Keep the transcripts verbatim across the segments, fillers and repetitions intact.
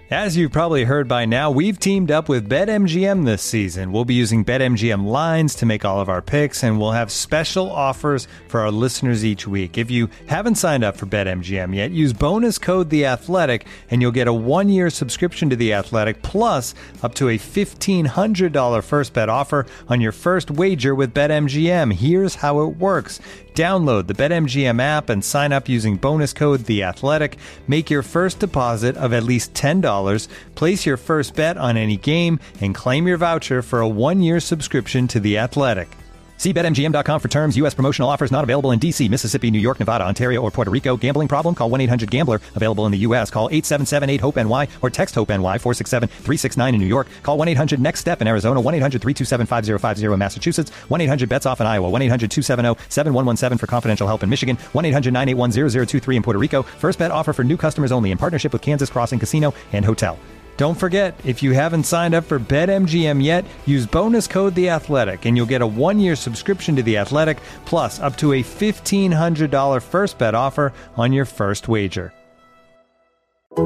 As you've probably heard by now, we've teamed up with BetMGM this season. We'll be using BetMGM lines to make all of our picks, and we'll have special offers for our listeners each week. If you haven't signed up for BetMGM yet, use bonus code The Athletic, and you'll get a one-year subscription to The Athletic, plus up to a fifteen hundred dollars first bet offer on your first wager with BetMGM. Here's how it works. Download the BetMGM app and sign up using bonus code The Athletic. Make your first deposit of at least ten dollars. Place your first bet on any game and claim your voucher for a one-year subscription to The Athletic. See Bet M G M dot com for terms. U S promotional offers not available in D C, Mississippi, New York, Nevada, Ontario, or Puerto Rico. Gambling problem? Call one eight hundred gambler. Available in the U S. Call eight seven seven eight hope N Y or text HOPE-NY four six seven three six nine in New York. Call one eight hundred next step in Arizona. one eight hundred three two seven five zero five zero in Massachusetts. one eight hundred bets off in Iowa. one eight hundred two seven zero seven one one seven for confidential help in Michigan. one eight hundred nine eight one zero zero two three in Puerto Rico. First bet offer for new customers only in partnership with Kansas Crossing Casino and Hotel. Don't forget, if you haven't signed up for BetMGM yet, use bonus code The Athletic, and you'll get a one-year subscription to The Athletic, plus up to a fifteen hundred dollars first bet offer on your first wager. Hear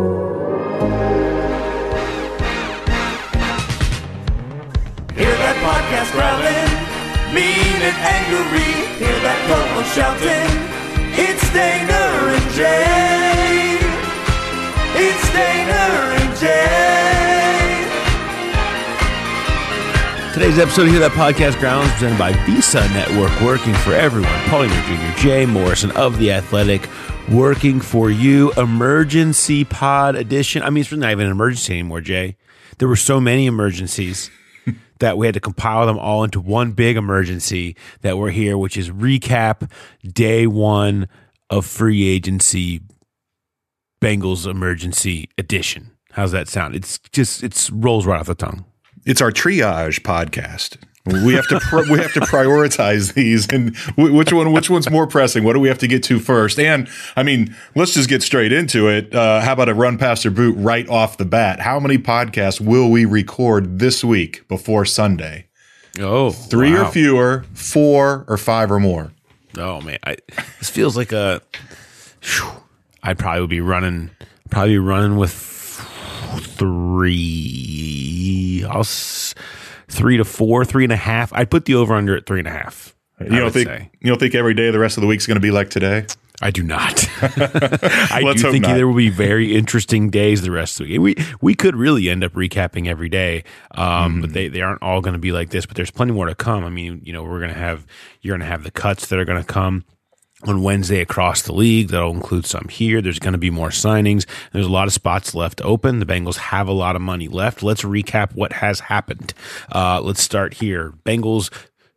that podcast growling, mean and angry. Hear that co-host shouting, it's Dana and Jay. It's Dana and Jay. Today's episode of Hear That Podcast Grounds is presented by Visa Network, working for everyone. Paulinger Junior, Jay Morrison of The Athletic, working for you. Emergency Pod Edition. I mean, it's really not even an emergency anymore, Jay. There were so many emergencies that we had to compile them all into one big emergency that we're here, which is recap day one of free agency, Bengals emergency edition. How's that sound? It's just, it's rolls right off the tongue. It's our triage podcast. We have to pr- we have to prioritize these, and w- which one which one's more pressing? What do we have to get to first? And I mean, let's just get straight into it. Uh, how about a run past or boot right off the bat? How many podcasts will we record this week before Sunday? Oh, three wow. or fewer, four or five or more. Oh man, I, this feels like a. Whew, I'd probably be running, probably be running with three. I'll s- three to four, three and a half. I'd put the over under at three and a half. You don't think say. you don't think every day the rest of the week's going to be like today? I do not. I Let's do hope think not. there will be very interesting days the rest of the week. We we could really end up recapping every day, um, mm. but they, they aren't all going to be like this. But there's plenty more to come. I mean, you know, we're going to have you're going to have the cuts that are going to come on Wednesday across the league. That'll include some here. There's going to be more signings. There's a lot of spots left open. The Bengals have a lot of money left. Let's recap what has happened. Uh, let's start here. Bengals.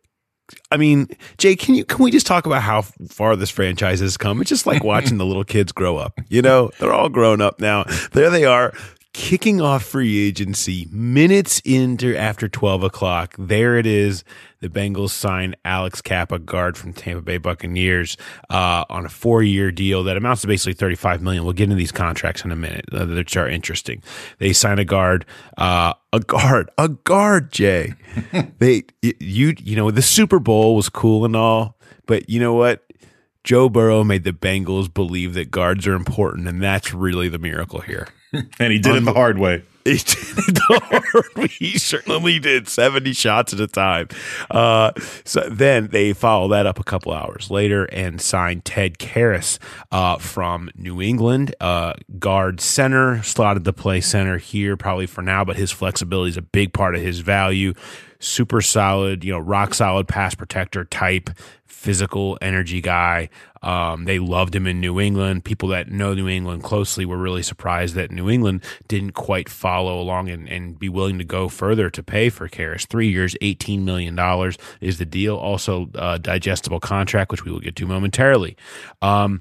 I mean, Jay, can you can we just talk about how far this franchise has come? It's just like watching the little kids grow up. You know, they're all grown up now. There they are, kicking off free agency minutes into after twelve o'clock. There it is. The Bengals sign Alex Kappa, guard from Tampa Bay Buccaneers, uh, on a four-year deal that amounts to basically thirty-five million dollars. We'll get into these contracts in a minute, uh, which are interesting. They sign a guard, uh, a guard, a guard, Jay. they, you, you know, the Super Bowl was cool and all, but you know what? Joe Burrow made the Bengals believe that guards are important, and that's really the miracle here. And he did it the hard way. He did it the hard way. He certainly did. seventy shots at a time. Uh, so then they follow that up a couple hours later and sign Ted Karras uh, from New England, uh, guard center, slotted to play center here probably for now, but his flexibility is a big part of his value. Super solid, you know, rock solid pass protector type, physical energy guy. Um, they loved him in New England. People that know New England closely were really surprised that New England didn't quite follow along and, and be willing to go further to pay for Karras. Three years, eighteen million dollars is the deal. Also, a digestible contract, which we will get to momentarily. Um,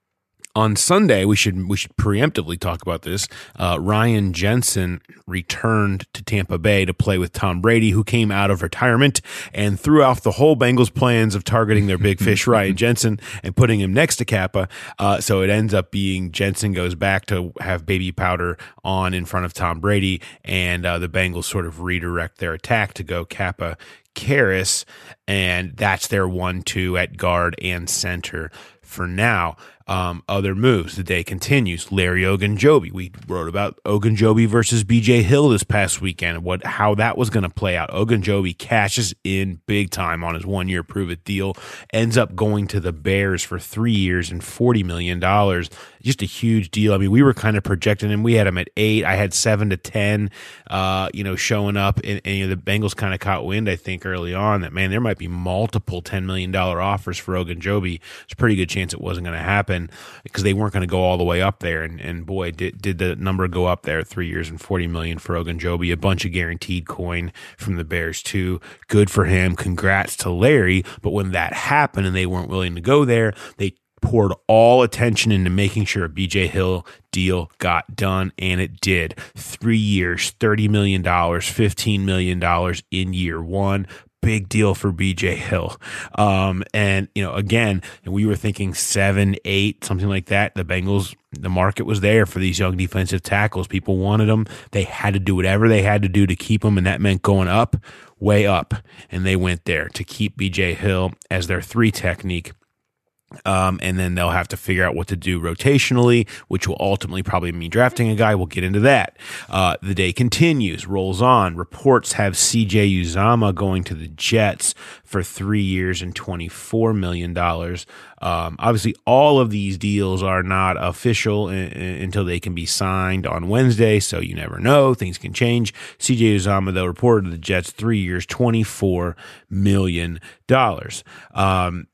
On Sunday, we should we should preemptively talk about this. Uh, Ryan Jensen returned to Tampa Bay to play with Tom Brady, who came out of retirement and threw off the whole Bengals plans of targeting their big fish, Ryan Jensen, and putting him next to Kappa. Uh, so it ends up being Jensen goes back to have baby powder on in front of Tom Brady, and uh, the Bengals sort of redirect their attack to go Kappa Karras, and that's their one two at guard and center for now. Um, other moves. The day continues. Larry Ogunjobi. We wrote about Ogunjobi versus B J Hill this past weekend, what how that was going to play out. Ogunjobi cashes in big time on his one-year prove-it deal, ends up going to the Bears for three years and forty million dollars. Just a huge deal. I mean, we were kind of projecting him. We had him at eight. I had seven to ten, uh, you know, showing up. And, and you know, the Bengals kind of caught wind, I think, early on that, man, there might be multiple ten million dollars offers for Ogunjobi. There's a pretty good chance it wasn't going to happen because they weren't going to go all the way up there. And, and boy, did, did the number go up there, three years and forty million dollars for Ogunjobi, a bunch of guaranteed coin from the Bears too. Good for him. Congrats to Larry. But when that happened and they weren't willing to go there, they poured all attention into making sure a B J Hill deal got done, and it did. Three years, thirty million dollars, fifteen million dollars in year one. Big deal for B J Hill. Um, and, you know, again, we were thinking seven, eight, something like that. The Bengals, the market was there for these young defensive tackles. People wanted them. They had to do whatever they had to do to keep them, and that meant going up, way up. And they went there to keep B J Hill as their three technique. Um, and then they'll have to figure out what to do rotationally, which will ultimately probably mean drafting a guy. We'll get into that. Uh, the day continues, rolls on. Reports have C J Uzomah going to the Jets for three years and twenty-four million dollars. Um, obviously, all of these deals are not official in, in, until they can be signed on Wednesday, so you never know. Things can change. C J Uzomah, though, reported to the Jets three years, twenty-four million dollars. Um,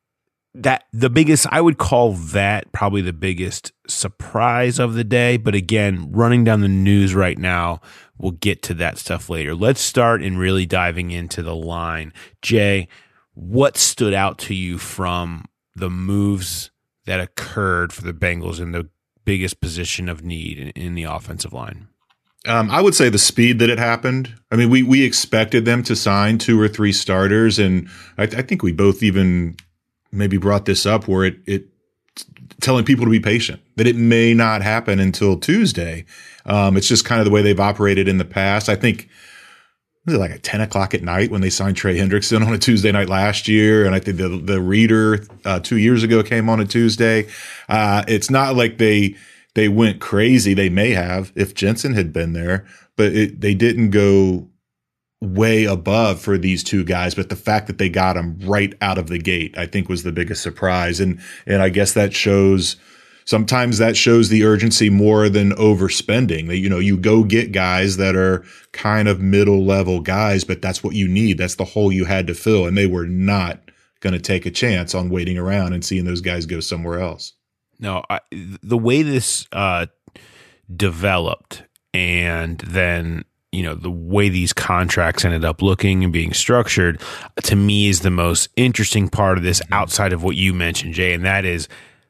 That the biggest, I would call that probably the biggest surprise of the day. But again, running down the news right now, we'll get to that stuff later. Let's start in really diving into the line. Jay, what stood out to you from the moves that occurred for the Bengals in the biggest position of need in, in the offensive line? Um, I would say the speed that it happened. I mean, we we expected them to sign two or three starters, and I, I think we both even maybe brought this up where it, it telling people to be patient, that it may not happen until Tuesday. Um, it's just kind of the way they've operated in the past. I think was it like at ten o'clock at night when they signed Trey Hendrickson on a Tuesday night last year. And I think the, the Reader uh, two years ago came on a Tuesday. Uh, it's not like they, they went crazy. They may have if Jensen had been there, but it, they didn't go way above for these two guys, but the fact that they got them right out of the gate, I think was the biggest surprise. And, and I guess that shows, sometimes that shows the urgency more than overspending. That, you know, you go get guys that are kind of middle level guys, but that's what you need. That's the hole you had to fill. And they were not going to take a chance on waiting around and seeing those guys go somewhere else. No, I, the way this uh, developed and then, you know, the way these contracts ended up looking and being structured, to me, is the most interesting part of this outside of what you mentioned, Jay, and that is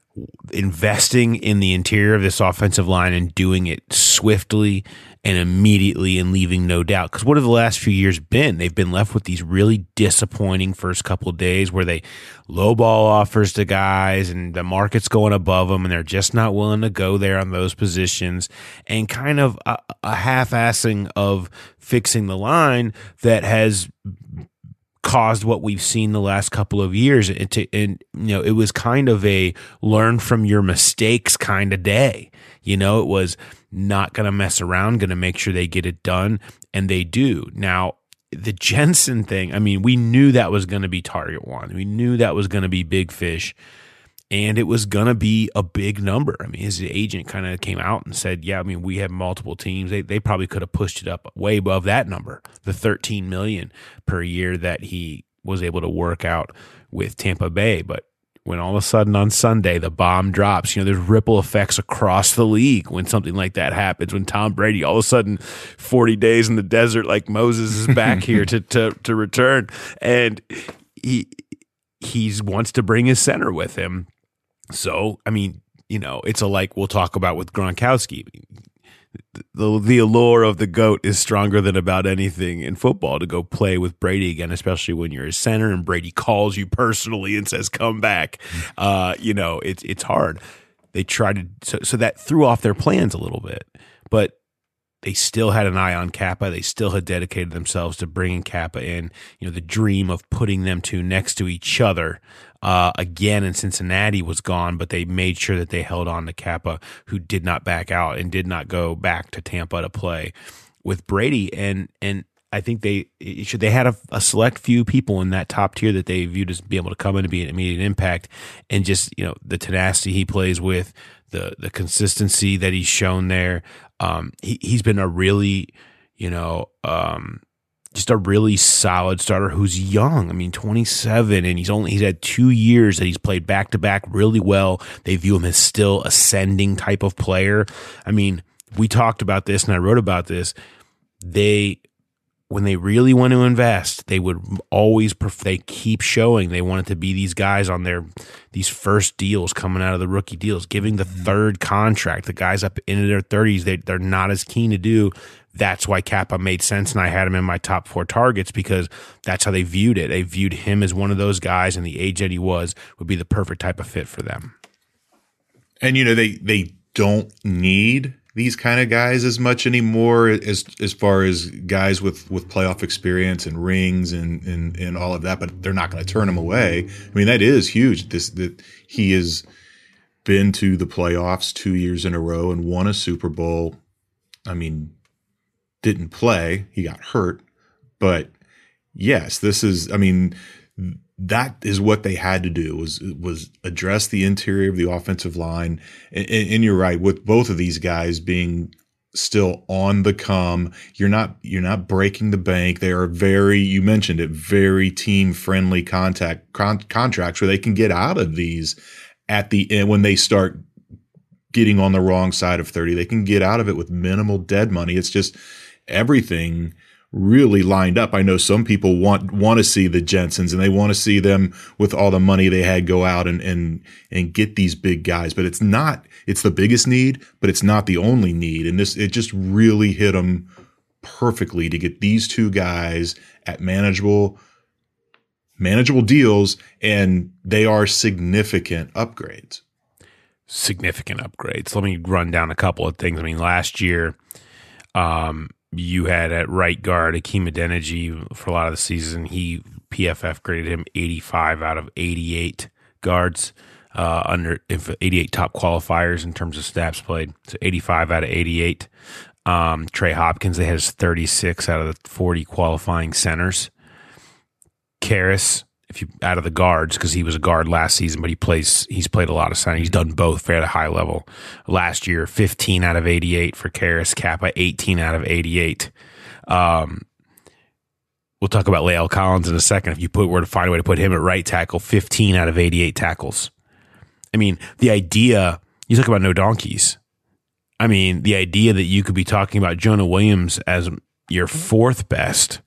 investing in the interior of this offensive line and doing it swiftly and immediately and leaving no doubt. Because what have the last few years been? They've been left with these really disappointing first couple of days where they lowball offers to guys and the market's going above them and they're just not willing to go there on those positions, and kind of a, a half-assing of fixing the line that has caused what we've seen the last couple of years. And, to, and you know, it was kind of a learn from your mistakes kind of day. You know, it was not going to mess around, going to make sure they get it done, and they do. Now, the Jensen thing, I mean, we knew that was going to be target one. We knew that was going to be big fish, and it was going to be a big number. I mean, his agent kind of came out and said, yeah, I mean, we have multiple teams. They they probably could have pushed it up way above that number, the thirteen million dollars per year that he was able to work out with Tampa Bay. But when all of a sudden on Sunday the bomb drops, you know, there's ripple effects across the league when something like that happens. When Tom Brady, all of a sudden, forty days in the desert, like Moses is back here to to to return, and he he wants to bring his center with him. So, I mean, you know, it's a like we'll talk about with Gronkowski. The, the allure of the GOAT is stronger than about anything in football to go play with Brady again, especially when you're a center and Brady calls you personally and says, come back. Uh, you know, it's it's hard. They tried to, so, so that threw off their plans a little bit. But they still had an eye on Kappa. They still had dedicated themselves to bringing Kappa in. You know, the dream of putting them two next to each other uh, again in Cincinnati was gone, but they made sure that they held on to Kappa, who did not back out and did not go back to Tampa to play with Brady. And and I think they should they had a, a select few people in that top tier that they viewed as be able to come in and be an immediate impact, and just, you know, the tenacity he plays with, the the consistency that he's shown there. Um, he he's been a really, you know, um, just a really solid starter who's young. I mean, twenty-seven, and he's only he's had two years that he's played back to back really well. They view him as still ascending type of player. I mean, we talked about this and I wrote about this. They when they really want to invest, they would always pref- they keep showing they want it to be these guys on their these first deals coming out of the rookie deals, giving the third contract. The guys up into their thirties, they they're not as keen to do. That's why Kappa made sense, and I had him in my top four targets because that's how they viewed it. They viewed him as one of those guys, and the age that he was would be the perfect type of fit for them. And you know, they they don't need these kind of guys as much anymore as as far as guys with, with playoff experience and rings and, and, and all of that, but they're not going to turn him away. I mean, that is huge. This that he has been to the playoffs two years in a row and won a Super Bowl. I mean, didn't play. He got hurt. But yes, this is, I mean, that is what they had to do was was address the interior of the offensive line. And, and you're right, with both of these guys being still on the come, you're not you're not breaking the bank. They are very, you mentioned it, very team friendly contact con- contracts where they can get out of these at the end when they start getting on the wrong side of thirty. They can get out of it with minimal dead money. It's just everything really lined up. I know some people want want to see the Jensens and they want to see them with all the money they had go out and and and get these big guys, but it's not it's the biggest need, but it's not the only need. And this it just really hit them perfectly to get these two guys at manageable manageable deals, and they are significant upgrades. Significant upgrades. Let me run down a couple of things. I mean, last year um you had at right guard Akeem Adeniji for a lot of the season. He P F F graded him eighty-five out of eighty-eight guards, uh, under eighty-eight top qualifiers in terms of snaps played. So eighty-five out of eighty-eight. Um, Trey Hopkins, they had his thirty-six out of the forty qualifying centers. Karras, if you out of the guards, because he was a guard last season, but he plays he's played a lot of center. He's done both at a high level. Last year, fifteen out of eighty-eight for Karras. Kappa, eighteen out of eighty-eight. Um, we'll talk about Lael Collins in a second. If you put were to find a way to put him at right tackle, fifteen out of eighty-eight tackles. I mean, the idea, you talk about no donkeys. I mean, the idea that you could be talking about Jonah Williams as your fourth best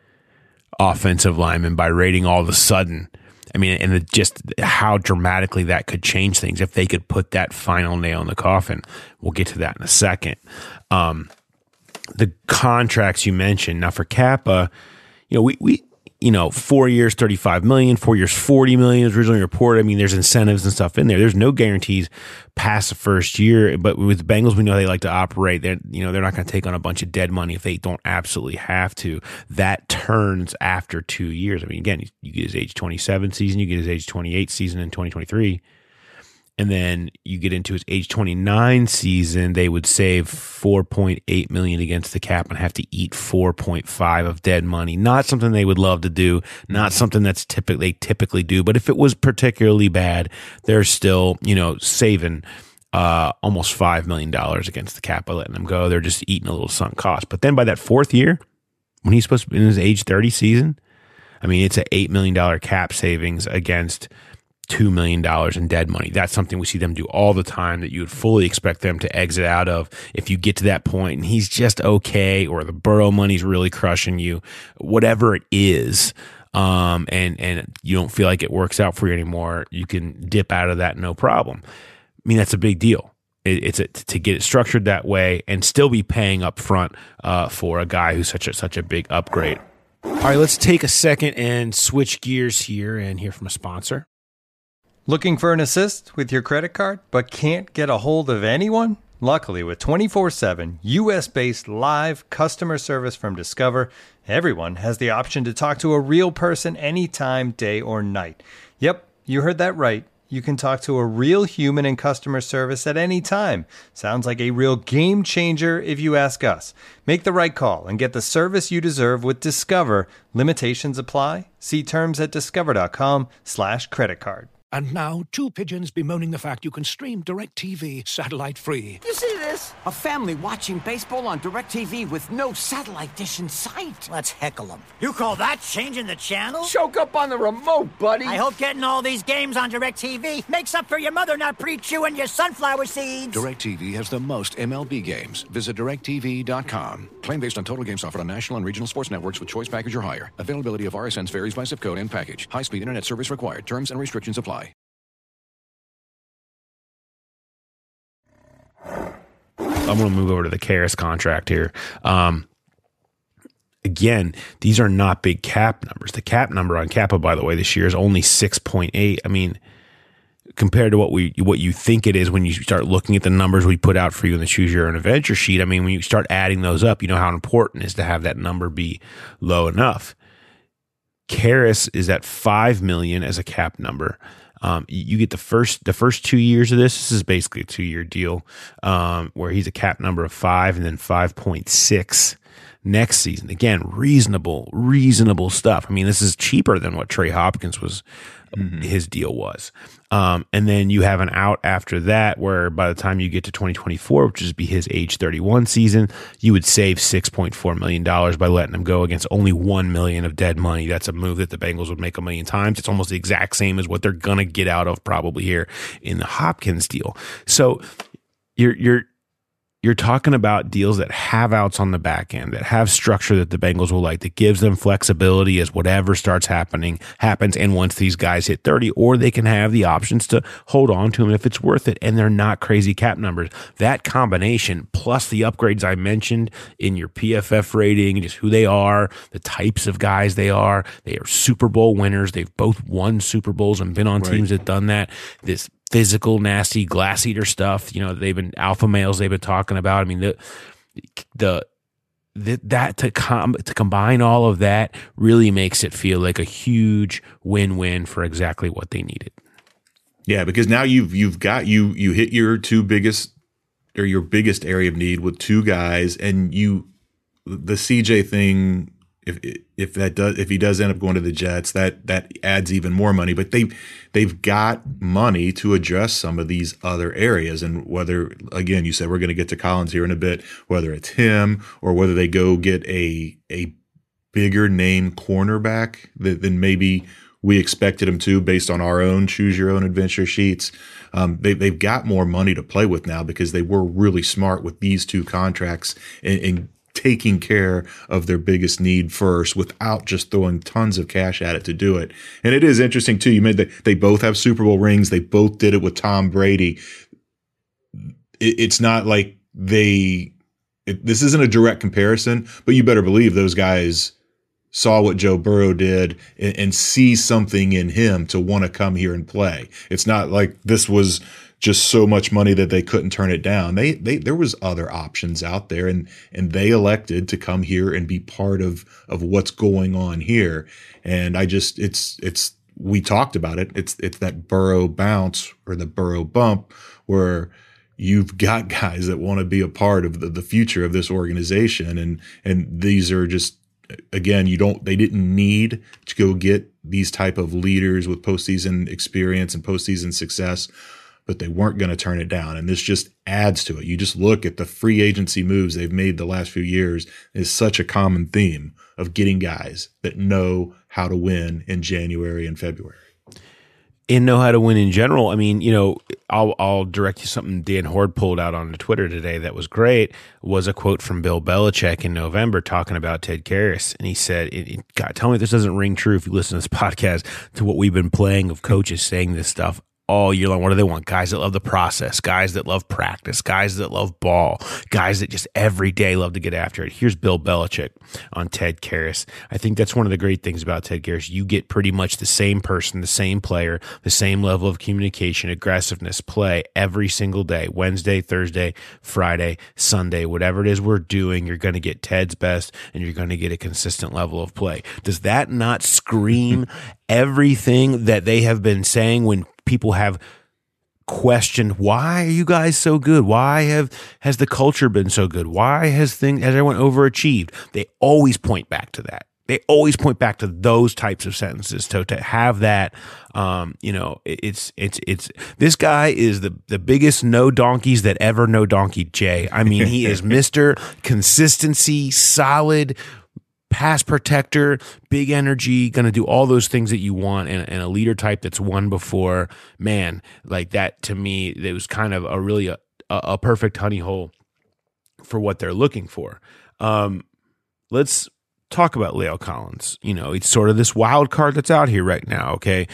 offensive lineman by rating all of a sudden. I mean, and it just how dramatically that could change things if they could put that final nail in the coffin. We'll get to that in a second. Um, the contracts you mentioned. Now for Kappa, you know, we, we, you know, four years, thirty-five million, four years, forty million is originally reported. I mean, there's incentives and stuff in there. There's no guarantees past the first year, but with the Bengals, we know they like to operate. They're, you know, they're not going to take on a bunch of dead money if they don't absolutely have to. That turns after two years. I mean, again, you get his age twenty-seven season, you get his age twenty-eight season in twenty twenty-three. And then you get into his age twenty-nine season, they would save four point eight million dollars against the cap and have to eat four point five of dead money. Not something they would love to do, not something that's typically they typically do. But if it was particularly bad, they're still, you know, saving uh, almost five million dollars against the cap by letting them go. They're just eating a little sunk cost. But then by that fourth year, when he's supposed to be in his age thirty season, I mean, it's an eight million dollars cap savings against two million dollars in dead money. That's something we see them do all the time that you would fully expect them to exit out of if you get to that point and he's just okay, or the Burrow money's really crushing you, whatever it is, um, and, and you don't feel like it works out for you anymore, you can dip out of that no problem. I mean, that's a big deal. It, it's a, to get it structured that way and still be paying up front uh, for a guy who's such a, such a big upgrade. All right, let's take a second and switch gears here and hear from a sponsor. Looking for an assist with your credit card, but can't get a hold of anyone? Luckily, with twenty-four seven U S-based live customer service from Discover, everyone has the option to talk to a real person anytime, day or night. Yep, you heard that right. You can talk to a real human in customer service at any time. Sounds like a real game changer if you ask us. Make the right call and get the service you deserve with Discover. Limitations apply. See terms at discover.com slash credit card. And now, two pigeons bemoaning the fact you can stream DirecTV satellite-free. You see this? A family watching baseball on DirecTV with no satellite dish in sight. Let's heckle them. You call that changing the channel? Choke up on the remote, buddy. I hope getting all these games on DirecTV makes up for your mother not pre-chewing your sunflower seeds. DirecTV has the most M L B games. Visit direct T V dot com. Claim based on total games offered on national and regional sports networks with choice package or higher. Availability of R S Ns varies by zip code and package. High-speed internet service required. Terms and restrictions apply. I'm going to move over to the Karras contract here. Um, again, these are not big cap numbers. The cap number on Kappa, by the way, this year is only six point eight. I mean, compared to what we what you think it is when you start looking at the numbers we put out for you in the Choose Your Own Adventure sheet, I mean, when you start adding those up, you know how important it is to have that number be low enough. Karras is at five million dollars as a cap number. Um, you get the first the first two years of this. This is basically a two year deal um, where he's a cap number of five and then five point six next season. Again, reasonable, reasonable stuff. I mean, this is cheaper than what Trey Hopkins was. Mm-hmm. His deal was. Um, and then you have an out after that where by the time you get to twenty twenty-four, which would be his age thirty-one season, you would save six point four million dollars by letting him go against only one million dollars of dead money. That's a move that the Bengals would make a million times. It's almost the exact same as what they're going to get out of probably here in the Hopkins deal. So you're, you're, You're talking about deals that have outs on the back end, that have structure that the Bengals will like, that gives them flexibility as whatever starts happening happens. And once these guys hit thirty, or they can have the options to hold on to them if it's worth it. And they're not crazy cap numbers. That combination plus the upgrades I mentioned in your P F F rating, just who they are, the types of guys they are. They are Super Bowl winners. They've both won Super Bowls and been on right. teams that done that. This physical, nasty glass eater stuff, you know, they've been alpha males they've been talking about. I mean, the, the, the that to com to combine all of that really makes it feel like a huge win-win for exactly what they needed. Yeah, because now you've you've got you you hit your two biggest or your biggest area of need with two guys, and you the C J thing. If if that does if he does end up going to the Jets, that that adds even more money. But they they've got money to address some of these other areas. And whether, again, you said we're going to get to Collins here in a bit, whether it's him or whether they go get a a bigger name cornerback than, than maybe we expected him to based on our own Choose Your Own Adventure sheets. Um, they, they've got more money to play with now because they were really smart with these two contracts and, and taking care of their biggest need first without just throwing tons of cash at it to do it. And it is interesting too. You made that they both have Super Bowl rings. They both did it with Tom Brady. It, it's not like they, it, this isn't a direct comparison, but you better believe those guys saw what Joe Burrow did and, and see something in him to want to come here and play. It's not like this was just so much money that they couldn't turn it down. They, they, there was other options out there, and, and they elected to come here and be part of, of what's going on here. And I just, it's, it's, we talked about it. It's, it's that Burrow bounce or the Burrow bump where you've got guys that want to be a part of the, the future of this organization. And, and these are just, again, you don't, they didn't need to go get these type of leaders with postseason experience and postseason success, but they weren't going to turn it down. And this just adds to it. You just look at the free agency moves they've made the last few years is such a common theme of getting guys that know how to win in January and February. And know how to win in general. I mean, you know, I'll, I'll direct you something Dan Horde pulled out on Twitter today that was great, was a quote from Bill Belichick in November talking about Ted Karras. And he said, it, it, God, tell me if this doesn't ring true if you listen to this podcast to what we've been playing of coaches saying this stuff. all year long. What do they want? Guys that love the process, guys that love practice, guys that love ball, guys that just every day love to get after it. Here's Bill Belichick on Ted Karras. I think that's one of the great things about Ted Karras. You get pretty much the same person, the same player, the same level of communication, aggressiveness, play every single day, Wednesday, Thursday, Friday, Sunday, whatever it is we're doing, you're going to get Ted's best and you're going to get a consistent level of play. Does that not scream everything that they have been saying when people have questioned, why are you guys so good? Why have has the culture been so good? Why has things has everyone overachieved? They always point back to that. They always point back to those types of sentences. So to have that, um, you know, it's it's it's this guy is the the biggest no donkeys that ever no donkey Jay. I mean, he is Mister Consistency, solid pass protector, big energy, going to do all those things that you want, and, and a leader type that's won before. Man, like that to me, it was kind of a really a, a perfect honey hole for what they're looking for. Um, let's talk about La'el Collins. You know, it's sort of this wild card that's out here right now. Okay,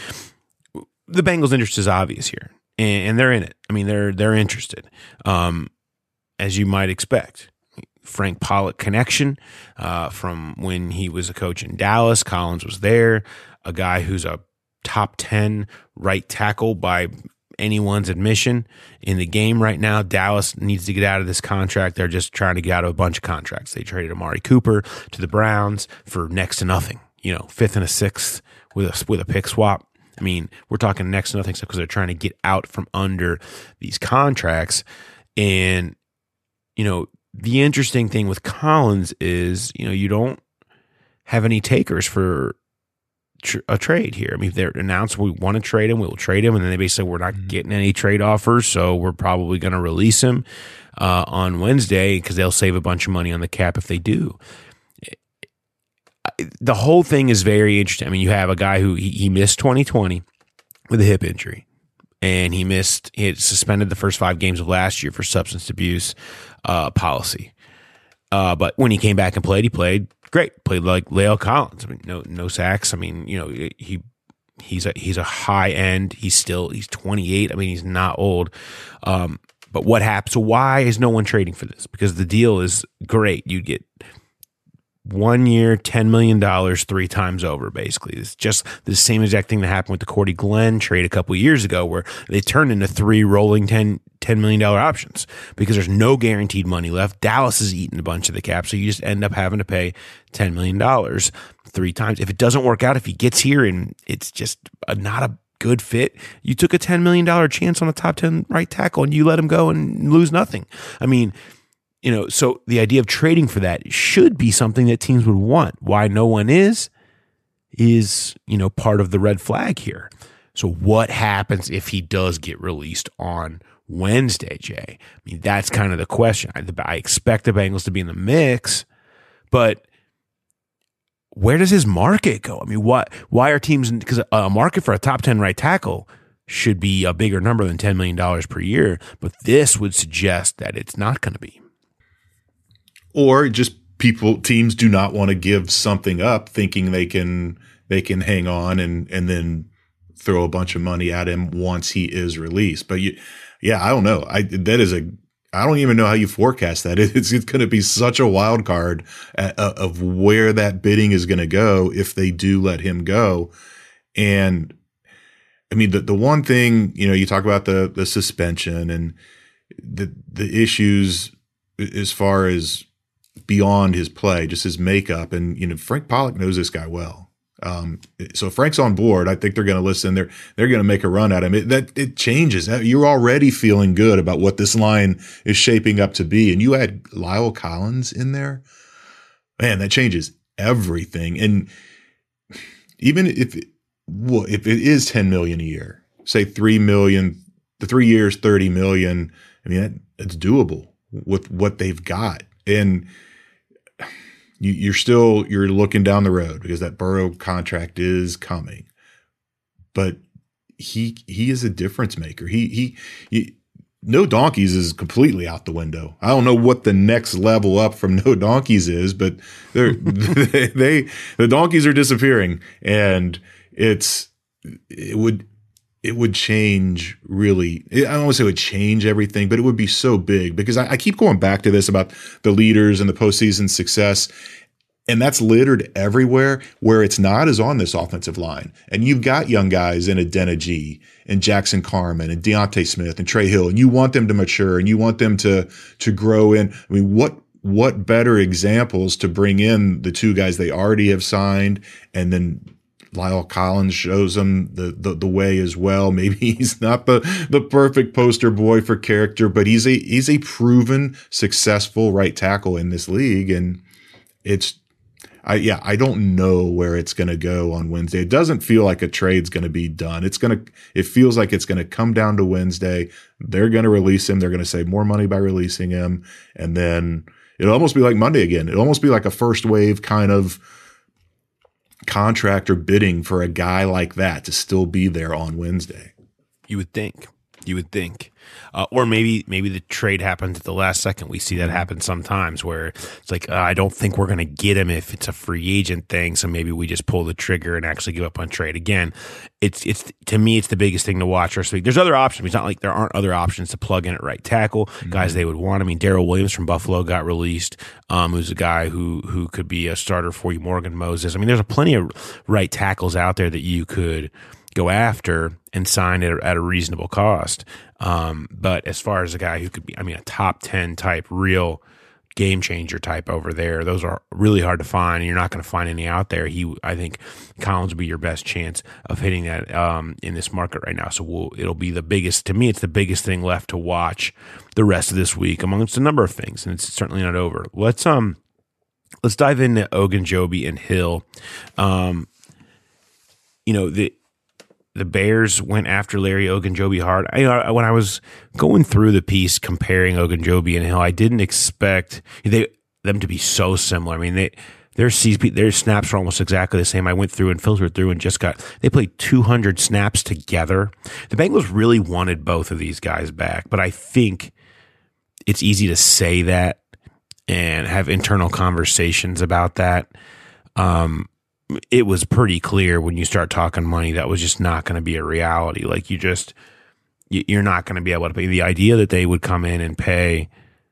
the Bengals' interest is obvious here, and, and they're in it. I mean, they're they're interested, um, as you might expect. Frank Pollock connection uh, from when he was a coach in Dallas. Collins was there, a guy who's a top ten right tackle by anyone's admission in the game right now. Dallas needs to get out of this contract. They're just trying to get out of a bunch of contracts. They traded Amari Cooper to the Browns for next to nothing, you know, fifth and a sixth with a, with a pick swap. I mean, we're talking next to nothing stuff because they're trying to get out from under these contracts. And, you know, the interesting thing with Collins is, you know, you don't have any takers for tr- a trade here. I mean, if they're announced we want to trade him, we will trade him, and then they basically say we're not getting any trade offers, so we're probably going to release him uh, on Wednesday because they'll save a bunch of money on the cap if they do. The whole thing is very interesting. I mean, you have a guy who he, he missed twenty twenty with a hip injury. And he missed, he had suspended the first five games of last year for substance abuse uh, policy. Uh, but when he came back and played, he played great. Played like La'el Collins. I mean, no, no sacks. I mean, you know, he he's a he's a high end. He's still he's twenty-eight. I mean, he's not old. Um, but what happens? So why is no one trading for this? Because the deal is great. You get one year, ten million dollars, three times over, basically. It's just the same exact thing that happened with the Cordy Glenn trade a couple of years ago, where they turned into three rolling ten, ten million dollars options because there's no guaranteed money left. Dallas has eaten a bunch of the cap, so you just end up having to pay ten million dollars three times. If it doesn't work out, if he gets here and it's just a, not a good fit, you took a ten million dollars chance on a top ten right tackle and you let him go and lose nothing. I mean, you know, so the idea of trading for that should be something that teams would want. Why no one is, is, you know, part of the red flag here. So what happens if he does get released on Wednesday, Jay? I mean, that's kind of the question. I, I expect the Bengals to be in the mix, but where does his market go? I mean, what? Why are teams, because a market for a top ten right tackle should be a bigger number than ten million dollars per year, but this would suggest that it's not going to be. Or just people, teams do not want to give something up thinking they can, they can hang on and, and then throw a bunch of money at him once he is released. But you, yeah, I don't know. I, that is a, I don't even know how you forecast that. It's, it's going to be such a wild card at, uh, of where that bidding is going to go if they do let him go. And I mean, the, the one thing, you know, you talk about the, the suspension and the, the issues as far as beyond his play, just his makeup. And, you know, Frank Pollock knows this guy well. Um, so if Frank's on board, I think they're going to listen. They're, they're going to make a run at him. It, that it changes. You're already feeling good about what this line is shaping up to be. And you add La'el Collins in there, man, that changes everything. And even if, well, if it is ten million a year, say three million, the three years, thirty million, I mean, that, that's doable with what they've got. And you, you're still, you're looking down the road because that Burrow contract is coming, but he, he is a difference maker. He, he, he, no donkeys is completely out the window. I don't know what the next level up from no donkeys is, but they're, they, they, the donkeys are disappearing, and it's, it would, it would change really. I don't want to say it would change everything, but it would be so big because I, I keep going back to this about the leaders and the postseason success. And that's littered everywhere. Where it's not is on this offensive line. And you've got young guys in Adeniji and Jackson Carman and Deontay Smith and Trey Hill, and you want them to mature and you want them to to grow in. I mean, what what better examples to bring in the two guys they already have signed, and then Lyle Collins shows them the, the the way as well. Maybe he's not the the perfect poster boy for character, but he's a he's a proven successful right tackle in this league, and it's. I, yeah, I don't know where it's going to go on Wednesday. It doesn't feel like a trade's going to be done. It's going to, it feels like it's going to come down to Wednesday. They're going to release him. They're going to save more money by releasing him. And then it'll almost be like Monday again. It'll almost be like a first wave kind of contract or bidding for a guy like that to still be there on Wednesday. You would think. You would think. Uh, or maybe maybe the trade happens at the last second. We see that happen sometimes where it's like, uh, I don't think we're going to get him if it's a free agent thing, so maybe we just pull the trigger and actually give up on trade. Again, it's it's to me, it's the biggest thing to watch this week. There's other options. It's not like there aren't other options to plug in at right tackle, mm-hmm. guys they would want. I mean, Darrell Williams from Buffalo got released, um, who's a guy who who could be a starter for you, Morgan Moses. I mean, there's a plenty of right tackles out there that you could go after and sign it at a reasonable cost. Um, but as far as a guy who could be, I mean, a top ten type, real game changer type over there, those are really hard to find, and you're not going to find any out there. He, I think Collins will be your best chance of hitting that um, in this market right now. So we'll, it'll be the biggest, to me, it's the biggest thing left to watch the rest of this week amongst a number of things, and it's certainly not over. Let's, um, let's dive into Ogunjobi and Hill. Um, you know, the, The Bears went after Larry Ogunjobi hard. I, uh, when I was going through the piece comparing Ogunjobi and Hill, I didn't expect they them to be so similar. I mean, they their their snaps are almost exactly the same. I went through and filtered through and just got they played two hundred snaps together. The Bengals really wanted both of these guys back, but I think it's easy to say that and have internal conversations about that. Um, it was pretty clear when you start talking money that was just not going to be a reality. Like you just, you're not going to be able to pay. The idea that they would come in and pay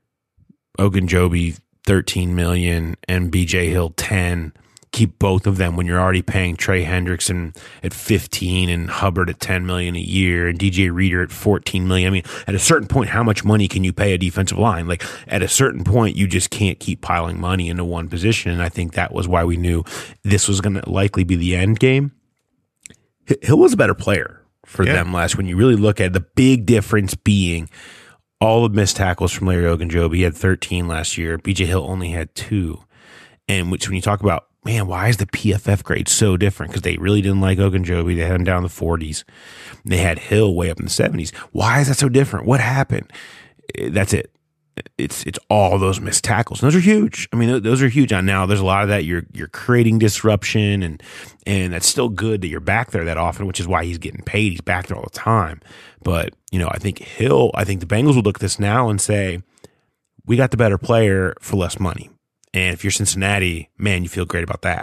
Ogunjobi thirteen million dollars and B J Hill ten, keep both of them when you're already paying Trey Hendrickson at fifteen and Hubbard at ten million dollars a year and D J Reader at fourteen million dollars. I mean, at a certain point, how much money can you pay a defensive line? Like at a certain point, you just can't keep piling money into one position. And I think that was why we knew this was going to likely be the end game. Hill was a better player for yeah. them last. When you really look at it, the big difference being all the missed tackles from Larry Ogunjobi. He had thirteen last year. B J Hill only had two. And which when you talk about, man, why is the P F F grade so different? Because they really didn't like Ogunjobi. They had him down in the forties. They had Hill way up in the seventies. Why is that so different? What happened? That's it. It's it's all those missed tackles. And those are huge. I mean, those are huge. Now, there's a lot of that. You're you're creating disruption, and and that's still good that you're back there that often, which is why he's getting paid. He's back there all the time. But, you know, I think Hill, I think the Bengals would look at this now and say, we got the better player for less money. And if you're Cincinnati, man, you feel great about that.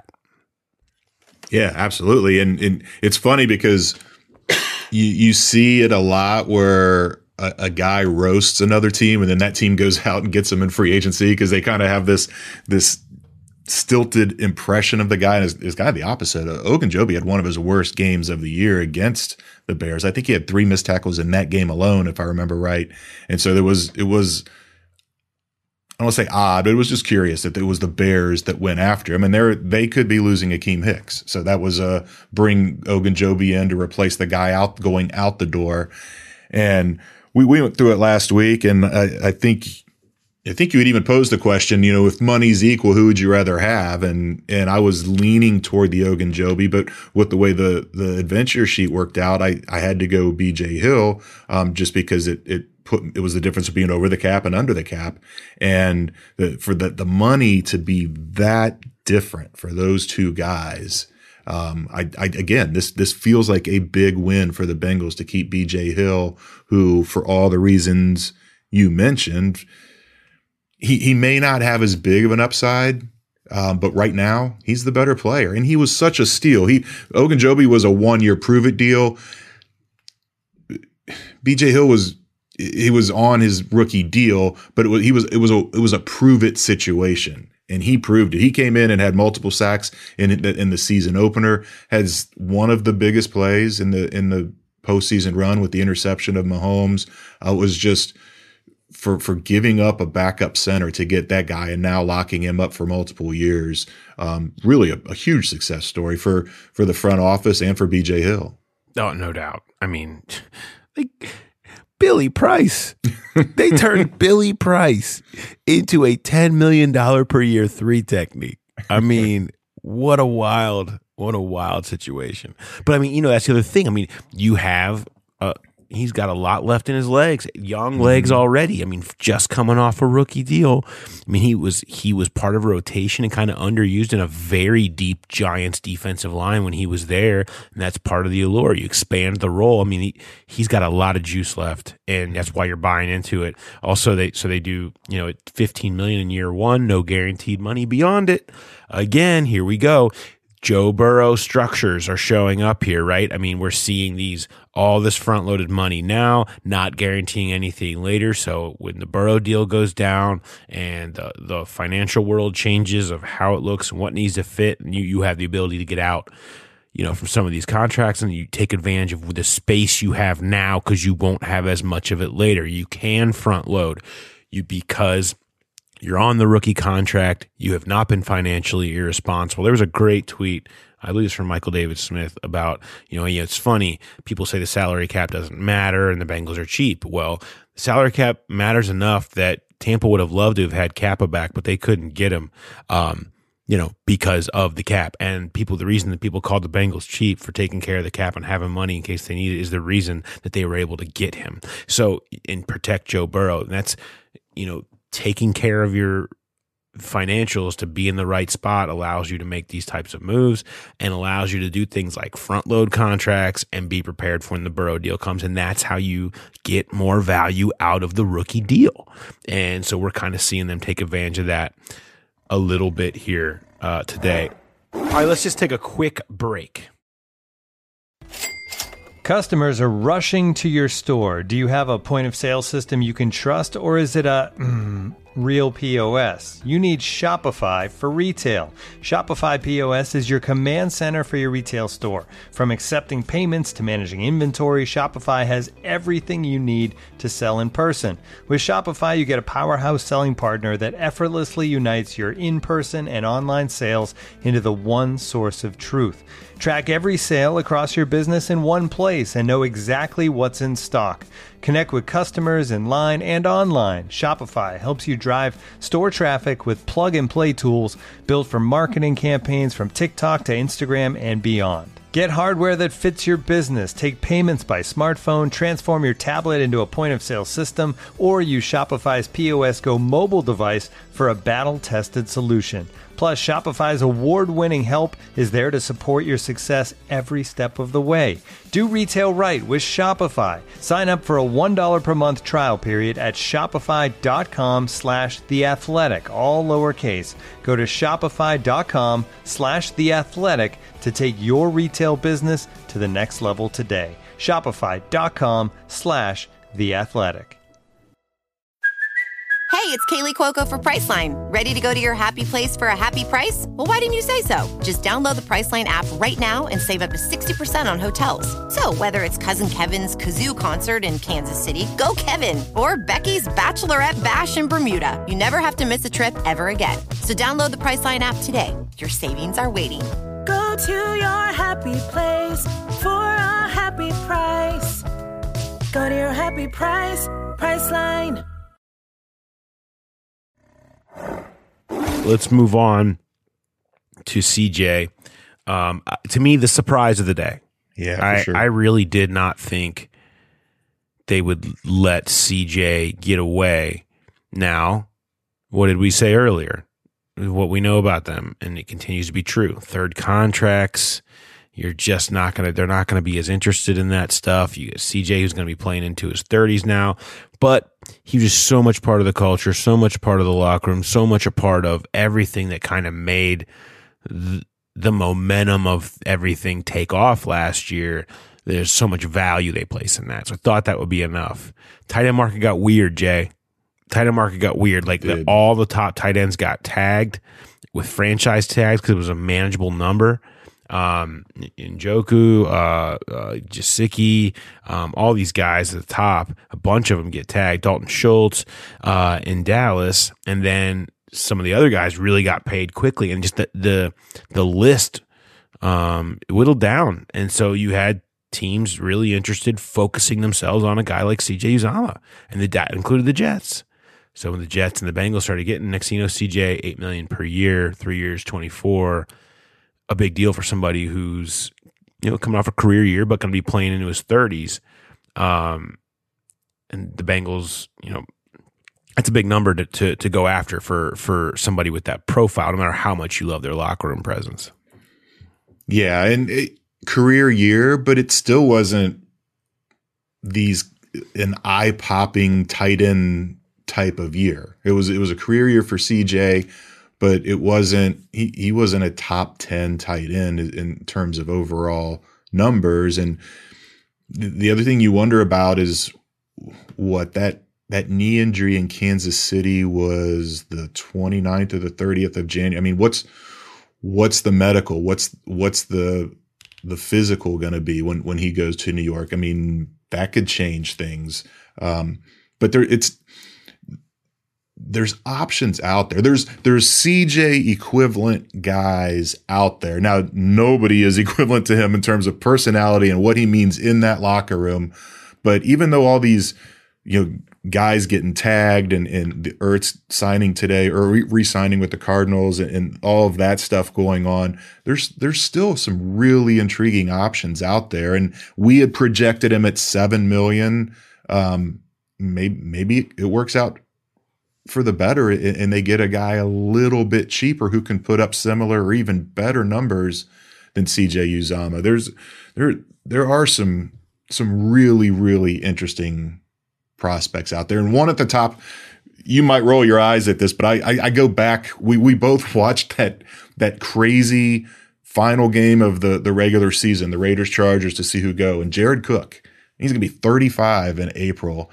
Yeah, absolutely. And, and it's funny because you you see it a lot where a, a guy roasts another team and then that team goes out and gets them in free agency because they kind of have this this stilted impression of the guy. And it's, it's kind of the opposite. Uh, Ogunjobi had one of his worst games of the year against the Bears. I think he had three missed tackles in that game alone, if I remember right. And so there was it was – I don't want to say odd, but it was just curious that it was the Bears that went after him, and they they could be losing Akeem Hicks, so that was a bring Ogunjobi in to replace the guy out going out the door. And we, we went through it last week, and I, I think I think you had even posed the question, you know, if money's equal, who would you rather have? And and I was leaning toward the Ogunjobi, but with the way the the adventure sheet worked out, I I had to go B J Hill, um, just because it it. Put, it was the difference of being over the cap and under the cap, and the, for the the money to be that different for those two guys. Um, I, I again, this this feels like a big win for the Bengals to keep B J Hill, who, for all the reasons you mentioned, he he may not have as big of an upside. Um, but right now he's the better player, and he was such a steal. He Ogunjobi was a one year prove it deal. B J Hill was he was on his rookie deal, but it was he was it was a it was a prove it situation. And he proved it. He came in and had multiple sacks in in the season opener. Has one of the biggest plays in the in the postseason run with the interception of Mahomes. Uh, was just for for giving up a backup center to get that guy and now locking him up for multiple years. Um, really a, a huge success story for for the front office and for B J Hill. Oh, no doubt. I mean, like Billy Price. They turned Billy Price into a ten million dollars per year three technique. I mean, what a wild, what a wild situation. But I mean, you know, that's the other thing. I mean, you have, uh, he's got a lot left in his legs, young legs already. I mean, just coming off a rookie deal. I mean, he was he was part of a rotation and kind of underused in a very deep Giants defensive line when he was there, and that's part of the allure. You expand the role. I mean, he, he's got a lot of juice left, and that's why you're buying into it. Also, they so they do, you know, fifteen million dollars in year one, no guaranteed money beyond it. Again, here we go. Joe Burrow structures are showing up here, right? I mean, we're seeing these, all this front-loaded money now, not guaranteeing anything later. So when the Burrow deal goes down and the, the financial world changes of how it looks and what needs to fit, and you, you have the ability to get out, you know, from some of these contracts, and you take advantage of the space you have now because you won't have as much of it later. You can front-load you because you're on the rookie contract. You have not been financially irresponsible. There was a great tweet, I believe it's from Michael David Smith, about, you know, yeah, it's funny. People say the salary cap doesn't matter and the Bengals are cheap. Well, the salary cap matters enough that Tampa would have loved to have had Kappa back, but they couldn't get him, um, you know, because of the cap. And people, the reason that people called the Bengals cheap for taking care of the cap and having money in case they need it is the reason that they were able to get him. So, and protect Joe Burrow. And that's, you know, taking care of your financials to be in the right spot allows you to make these types of moves and allows you to do things like front load contracts and be prepared for when the Burrow deal comes. And that's how you get more value out of the rookie deal. And so we're kind of seeing them take advantage of that a little bit here uh, today. All right, let's just take a quick break. Customers are rushing to your store. Do you have a point of sale system you can trust, or is it a mm, real P O S? You need Shopify for retail. Shopify P O S is your command center for your retail store. From accepting payments to managing inventory, Shopify has everything you need to sell in person. With Shopify, you get a powerhouse selling partner that effortlessly unites your in-person and online sales into the one source of truth. Track every sale across your business in one place and know exactly what's in stock. Connect with customers in line and online. Shopify helps you drive store traffic with plug-and-play tools built for marketing campaigns from TikTok to Instagram and beyond. Get hardware that fits your business. Take payments by smartphone, transform your tablet into a point-of-sale system, or use Shopify's P O S Go mobile device for a battle-tested solution. Plus, Shopify's award-winning help is there to support your success every step of the way. Do retail right with Shopify. Sign up for a one dollar per month trial period at shopify.com slash theathletic, all lowercase. Go to shopify.com slash theathletic to take your retail business to the next level today. Shopify.com slash theathletic. Hey, it's Kaylee Cuoco for Priceline. Ready to go to your happy place for a happy price? Well, why didn't you say so? Just download the Priceline app right now and save up to sixty percent on hotels. So whether it's Cousin Kevin's Kazoo Concert in Kansas City, go Kevin, or Becky's Bachelorette Bash in Bermuda, you never have to miss a trip ever again. So download the Priceline app today. Your savings are waiting. Go to your happy place for a happy price. Go to your happy price, Priceline. Let's move on to C J. Um, to me, the surprise of the day. Yeah, for I, sure. I really did not think they would let C J get away. Now, what did we say earlier? What we know about them, and it continues to be true. Third contracts, you're just not going to, they're not going to be as interested in that stuff. You got C J, who's going to be playing into his thirties now, but he was just so much part of the culture, so much part of the locker room, so much a part of everything that kind of made the, the momentum of everything take off last year there's so much value they place in that. So I thought that would be enough. Tight end market got weird, Jay. Tight end market got weird. Like the, all the top tight ends got tagged with franchise tags because it was a manageable number. Um, Njoku, uh, uh, Gesicki, um, all these guys at the top, a bunch of them get tagged. Dalton Schultz, uh, in Dallas, and then some of the other guys really got paid quickly, and just the the, the list, um, whittled down, and so you had teams really interested focusing themselves on a guy like C J Uzomah, and the, that included the Jets. So when the Jets and the Bengals started getting, next thing you know, C J eight million dollars per year, three years, twenty-four. A big deal for somebody who's, you know, coming off a career year, but going to be playing into his thirties. Um, and the Bengals, you know, that's a big number to, to, to go after for, for somebody with that profile, no matter how much you love their locker room presence. Yeah. And it, career year, but it still wasn't these, an eye popping tight end type of year. It was, it was a career year for C J. But it wasn't, he, he wasn't a top ten tight end in terms of overall numbers. And the other thing you wonder about is what that, that knee injury in Kansas City was the twenty-ninth or the thirtieth of January. I mean, what's, what's the medical, what's, what's the, the physical going to be when, when he goes to New York? I mean, that could change things. Um, but there, it's, there's options out there. There's there's C J equivalent guys out there. Now, nobody is equivalent to him in terms of personality and what he means in that locker room. But even though all these, you know, guys getting tagged and, and the Ertz signing today or re- re-signing with the Cardinals and, and all of that stuff going on, there's there's still some really intriguing options out there. And we had projected him at seven million dollars. Um, maybe maybe it works out for the better and they get a guy a little bit cheaper who can put up similar or even better numbers than C J Uzomah. There's there there are some some really really interesting prospects out there, and one at the top. You might roll your eyes at this, but I I, I go back. We we both watched that that crazy final game of the the regular season, the Raiders Chargers, to see who go, and Jared Cook. He's going to be thirty-five in April.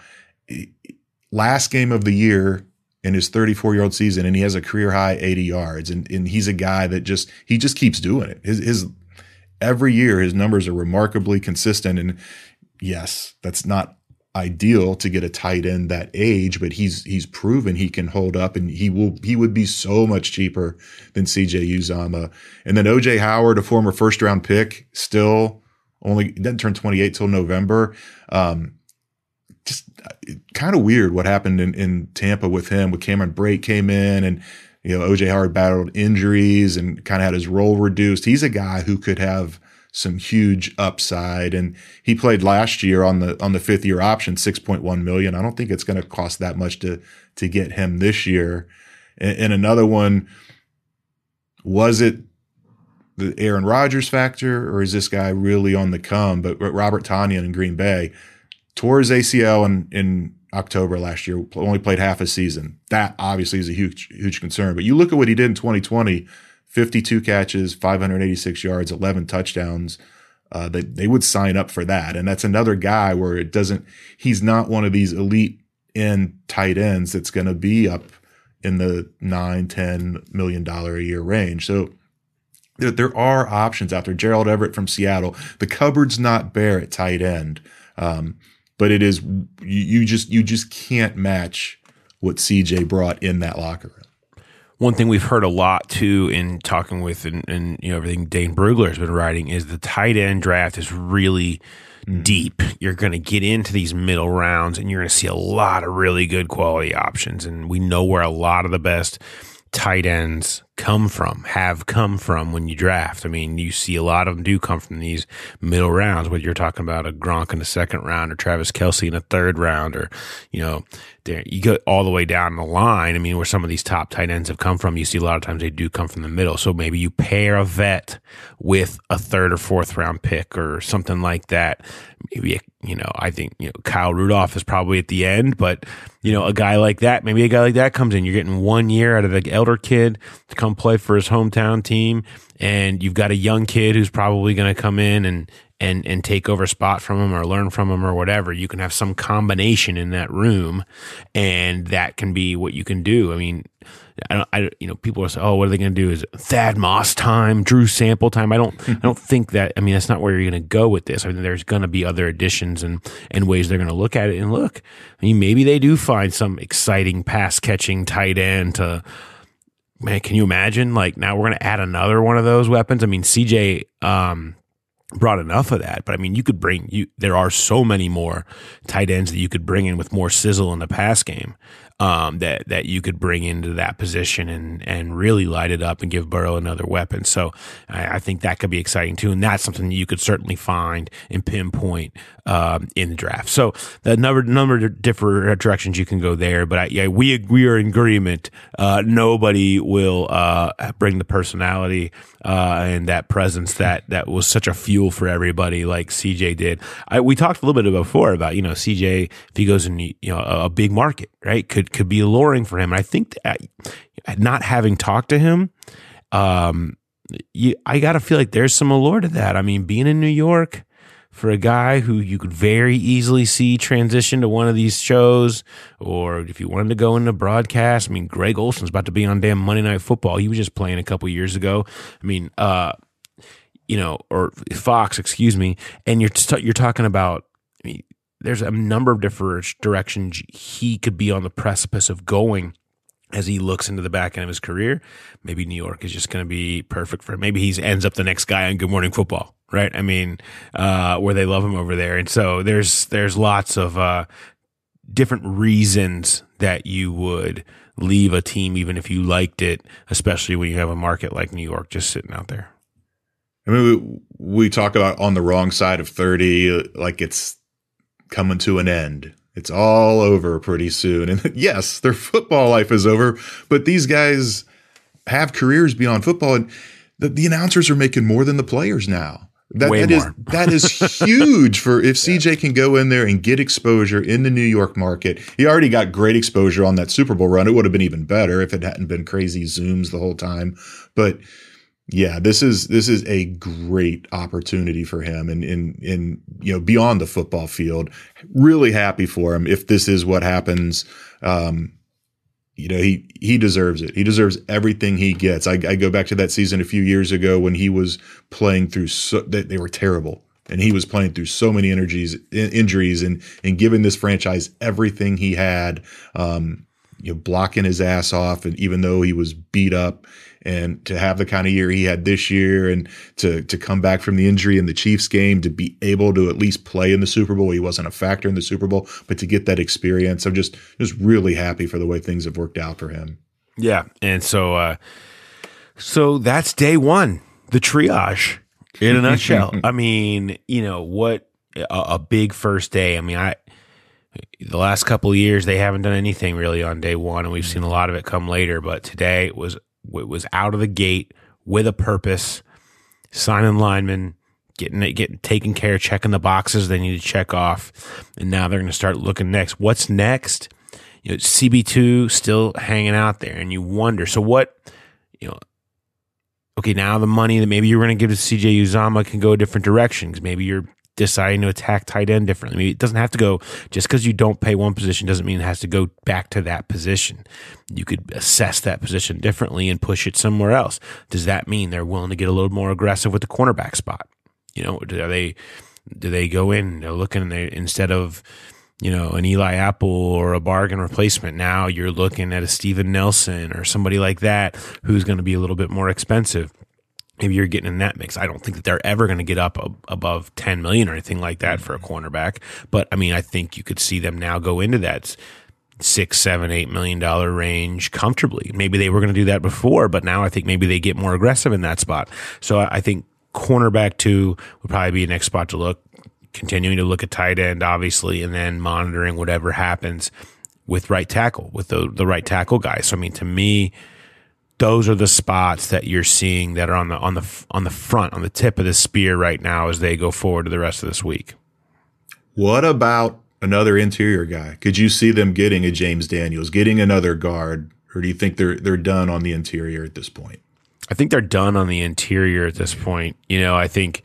Last game of the year in his thirty-four-year-old season, and he has a career-high eighty yards, and and he's a guy that just he just keeps doing it. His his every year his numbers are remarkably consistent, and yes, that's not ideal to get a tight end that age, but he's he's proven he can hold up, and he will he would be so much cheaper than C J Uzomah. And then O J Howard, a former first-round pick, still only doesn't turn twenty-eight till November. Um, Just kind of weird what happened in, in Tampa with him. With Cameron Brate came in, and you know O J Howard battled injuries and kind of had his role reduced. He's a guy who could have some huge upside, and he played last year on the on the fifth year option, six point one million dollars. I don't think it's going to cost that much to to get him this year. And, and another one, was it the Aaron Rodgers factor, or is this guy really on the come? But Robert Tonyan in Green Bay tore his A C L in, in October last year, only played half a season. That obviously is a huge, huge concern. But you look at what he did in twenty twenty, fifty-two catches, five hundred eighty-six yards, eleven touchdowns. Uh, they, they would sign up for that. And that's another guy where it doesn't, he's not one of these elite end tight ends that's going to be up in the nine, ten million dollars a year range. So there, there are options out there. Gerald Everett from Seattle, the cupboard's not bare at tight end. Um, But it is you, you just you just can't match what C J brought in that locker room. One thing we've heard a lot too in talking with and, and you know everything Dane Brugler has been writing is the tight end draft is really mm. deep. You're going to get into these middle rounds and you're going to see a lot of really good quality options. And we know where a lot of the best tight ends come from, have come from when you draft. I mean, you see a lot of them do come from these middle rounds, whether you're talking about a Gronk in the second round or Travis Kelce in the third round, or, you know, there you go all the way down the line. I mean, where some of these top tight ends have come from, you see a lot of times they do come from the middle. So maybe you pair a vet with a third or fourth round pick or something like that. Maybe, you know, I think, you know, Kyle Rudolph is probably at the end, but, you know, a guy like that, maybe a guy like that comes in, you're getting one year out of the elder kid to come play for his hometown team. And you've got a young kid who's probably going to come in and, and, and take over a spot from him or learn from him or whatever. You can have some combination in that room, and that can be what you can do. I mean, I don't, I, you know, people are saying, oh, what are they going to do? Is it Thad Moss time, Drew Sample time? I don't, I don't think that, I mean, that's not where you're going to go with this. I mean, there's going to be other additions and, and ways they're going to look at it. And look, I mean, maybe they do find some exciting pass catching tight end to, man, can you imagine? Like, now we're going to add another one of those weapons. I mean, C J, um, brought enough of that, but I mean, you could bring you, there are so many more tight ends that you could bring in with more sizzle in the pass game. Um, that, that you could bring into that position and, and really light it up and give Burrow another weapon. So I, I think that could be exciting too. And that's something that you could certainly find and pinpoint, um, in the draft. So the number, number of different directions you can go there, but I, yeah, we, we are in agreement. Uh, nobody will, uh, bring the personality, uh, and that presence that, that was such a fuel for everybody like C J did. I, we talked a little bit before about, you know, C J, if he goes in, you know, a, a big market, right? Could, could be alluring for him. And I think that not having talked to him, um, you, I got to feel like there's some allure to that. I mean, being in New York for a guy who you could very easily see transition to one of these shows, or if you wanted to go into broadcast, I mean, Greg Olson's about to be on damn Monday Night Football. He was just playing a couple years ago. I mean, uh, you know, or Fox, excuse me. And you're, t- you're talking about, I mean, there's a number of different directions he could be on the precipice of going as he looks into the back end of his career. Maybe New York is just going to be perfect for him. Maybe he ends up the next guy on Good Morning Football, right? I mean, uh, where they love him over there. And so there's, there's lots of, uh, different reasons that you would leave a team, even if you liked it, especially when you have a market like New York just sitting out there. I mean, we, we talk about on the wrong side of thirty, like it's coming to an end. It's all over pretty soon. And yes, their football life is over, but these guys have careers beyond football, and the, the announcers are making more than the players now. That, Way that more. is that is huge for if C J can go in there and get exposure in the New York market. He already got great exposure on that Super Bowl run. It would have been even better if it hadn't been crazy Zooms the whole time. But yeah, this is this is a great opportunity for him, and in in you know beyond the football field. Really happy for him if this is what happens. Um, you know, he he deserves it. He deserves everything he gets. I, I go back to that season a few years ago when he was playing through so they, they were terrible, and he was playing through so many energies, injuries, and and giving this franchise everything he had. Um, you know, blocking his ass off, and even though he was beat up. And to have the kind of year he had this year, and to to come back from the injury in the Chiefs game, to be able to at least play in the Super Bowl. He wasn't a factor in the Super Bowl, but to get that experience, I'm just just really happy for the way things have worked out for him. Yeah, and so uh, so that's day one, the triage in a nutshell. I mean, you know what, a, a big first day. I mean, I. The last couple of years they haven't done anything really on day one, and we've seen a lot of it come later. But today it was. It was out of the gate with a purpose, signing linemen, getting it, getting taken care of, checking the boxes they need to check off, and now they're going to start looking next. What's next? You know, C B two still hanging out there, and you wonder. So what? You know, okay, now the money that maybe you were going to give to C J Uzomah can go different directions. Maybe you're deciding to attack tight end differently. I mean, it doesn't have to go, just because you don't pay one position doesn't mean it has to go back to that position. You could assess that position differently and push it somewhere else. Does that mean they're willing to get a little more aggressive with the cornerback spot? You know, do they, do they go in, they're looking, they, instead of, you know, an Eli Apple or a bargain replacement, now you're looking at a Steven Nelson or somebody like that who's going to be a little bit more expensive. Maybe you're getting in that mix. I don't think that they're ever going to get up above ten million or anything like that for a cornerback. But I mean, I think you could see them now go into that six, seven, eight million dollar range comfortably. Maybe they were going to do that before, but now I think maybe they get more aggressive in that spot. So I think cornerback two would probably be the next spot to look. Continuing to look at tight end, obviously, and then monitoring whatever happens with right tackle, with the the right tackle guys. So I mean, to me, those are the spots that you're seeing that are on the on the on the front, on the tip of the spear right now as they go forward to the rest of this week. What about another interior guy? Could you see them getting a James Daniels, getting another guard, or do you think they're they're done on the interior at this point? I think they're done on the interior at this point. You know, I think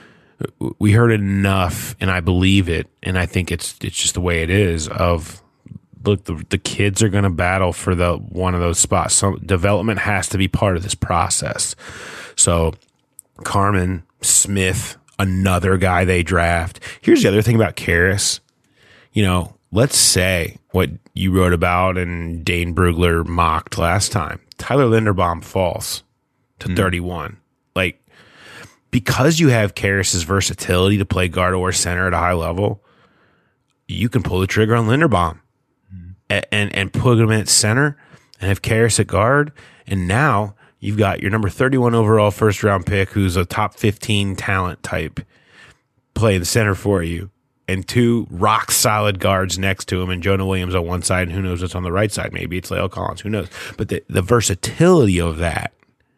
we heard enough, and I believe it, and I think it's it's just the way it is. Of look, the the kids are going to battle for the one of those spots. So development has to be part of this process. So Carmen, Smith, another guy they draft. Here's the other thing about Karras. You know, let's say what you wrote about and Dane Brugler mocked last time. Tyler Linderbaum falls to mm. thirty-one. Like, because you have Karras' versatility to play guard or center at a high level, you can pull the trigger on Linderbaum mm. and, and, and put him at center and have Karras at guard. And now you've got your number thirty-one overall first round pick, who's a top fifteen talent type, play the center for you, and two rock solid guards next to him, and Jonah Williams on one side, and who knows what's on the right side. Maybe it's La'el Collins, who knows? But the, the versatility of that,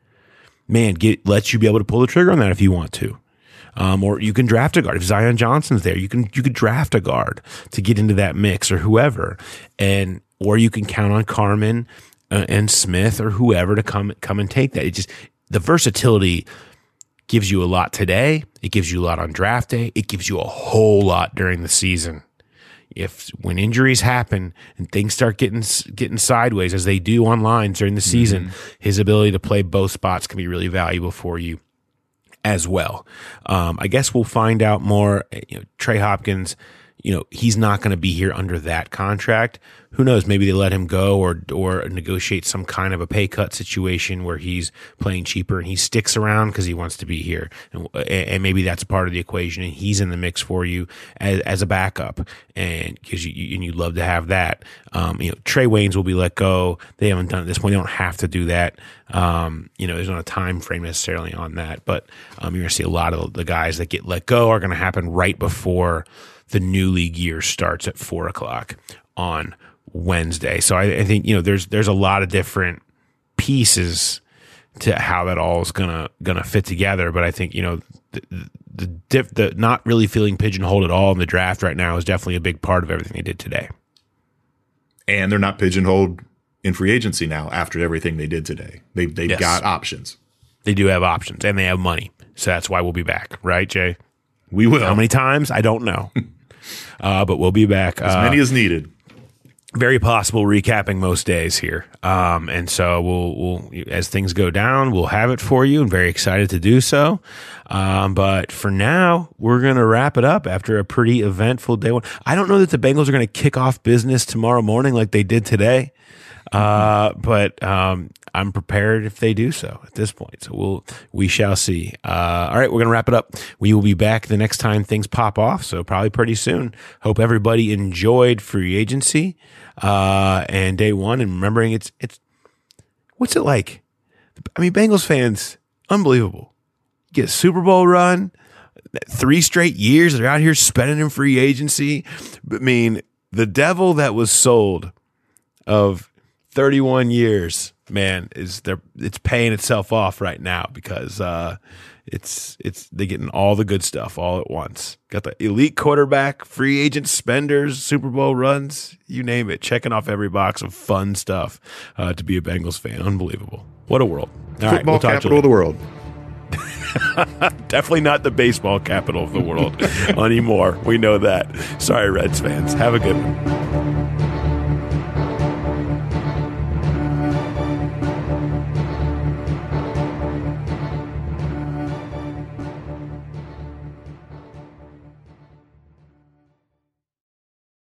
man, get, lets you be able to pull the trigger on that if you want to. Um, or you can draft a guard. If Zion Johnson's there, you can you could draft a guard to get into that mix, or whoever. And or you can count on Carmen uh, and Smith or whoever to come come and take that. It just, the versatility gives you a lot today. It gives you a lot on draft day. It gives you a whole lot during the season. If when injuries happen and things start getting getting sideways, as they do online during the season, mm-hmm. his ability to play both spots can be really valuable for you as well. Um, I guess we'll find out more. You know, Trey Hopkins, you know, he's not going to be here under that contract. Who knows? Maybe they let him go, or or negotiate some kind of a pay cut situation where he's playing cheaper and he sticks around because he wants to be here, and, and maybe that's part of the equation, and he's in the mix for you as, as a backup, and because you and you'd love to have that. Um, you know, Trey Waynes will be let go. They haven't done it at this point. They don't have to do that. Um, you know, there's not a time frame necessarily on that, but um, you're going to see a lot of the guys that get let go are going to happen right before the new league year starts at four o'clock on Wednesday. So I, I think, you know, there's there's a lot of different pieces to how that all is gonna gonna fit together. But I think, you know, the the, diff, the not really feeling pigeonholed at all in the draft right now is definitely a big part of everything they did today. And they're not pigeonholed in free agency now after everything they did today. They they've yes. got options. They do have options, and they have money. So that's why we'll be back, right, Jay? We will. How many times? I don't know. uh, but we'll be back. As many uh, as needed. Very possible recapping most days here. Um, and so we'll, we'll, as things go down, we'll have it for you, and very excited to do so. Um, but for now, we're going to wrap it up after a pretty eventful day one. I don't know that the Bengals are going to kick off business tomorrow morning like they did today. Uh, but, um, I'm prepared if they do so at this point. So we'll, we shall see. Uh, all right, we're going to wrap it up. We will be back the next time things pop off. So probably pretty soon. Hope everybody enjoyed free agency, uh, and day one, and remembering it's, it's, what's it like? I mean, Bengals fans, unbelievable. Get a Super Bowl run, three straight years. They're out here spending in free agency. I mean, the devil that was sold of thirty-one years, man, is there? It's paying itself off right now, because uh, it's it's they're getting all the good stuff all at once. Got the elite quarterback, free agent spenders, Super Bowl runs, you name it, checking off every box of fun stuff uh, to be a Bengals fan. Unbelievable! What a world! All Football right, we'll capital of the world. Definitely not the baseball capital of the world anymore. We know that. Sorry, Reds fans. Have a good one.